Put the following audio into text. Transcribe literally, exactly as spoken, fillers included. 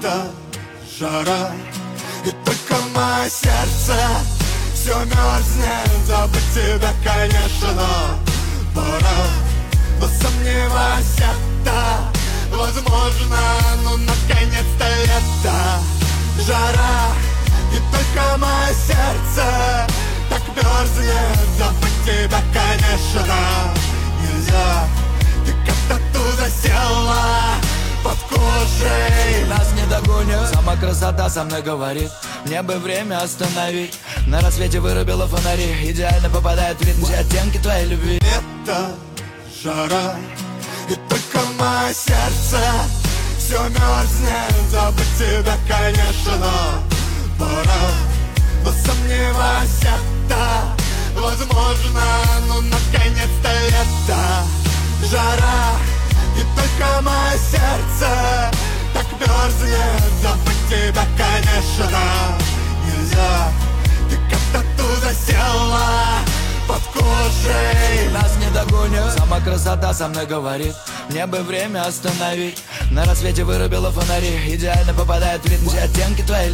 лето, жара, и только мое сердце все мерзнет. Забыть тебя, конечно, пора, но сомневаюсь, это возможно. Ну, наконец-то лето, жара, и только мое сердце так мерзнет. Забыть тебя, конечно, нельзя. Ты как-то тут засела под кожей. Нас не догонят, сама красота со мной говорит: мне бы время остановить. На рассвете вырубила фонари, идеально попадает в ритм все оттенки твоей любви. Это жара, и только мое сердце все мерзнет. Забыть тебя, конечно, пора, но сомневаюсь, это возможно. Ну, наконец-то лето, жара, и только мое сердце так мерзнет. Забыть тебя, конечно, нельзя. Ты как-то тут засела под кожей. Нас не догонят, сама красота со мной говорит: мне бы время остановить. На рассвете вырубила фонари, идеально попадает в ритм все оттенки твоей